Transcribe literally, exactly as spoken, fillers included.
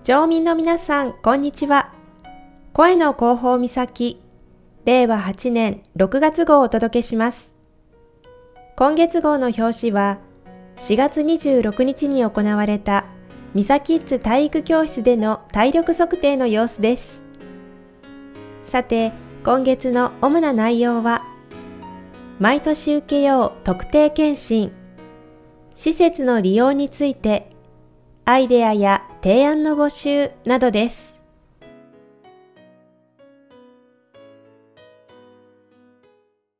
町民の皆さん、こんにちは。声の広報岬、れいわはちねんろくがつ号をお届けします。今月号の表紙は、しがつにじゅうろくにちに行われたミサキッズ体育教室での体力測定の様子です。さて、今月の主な内容は、毎年受けよう特定健診、施設の利用について、アイデアや提案の募集などです。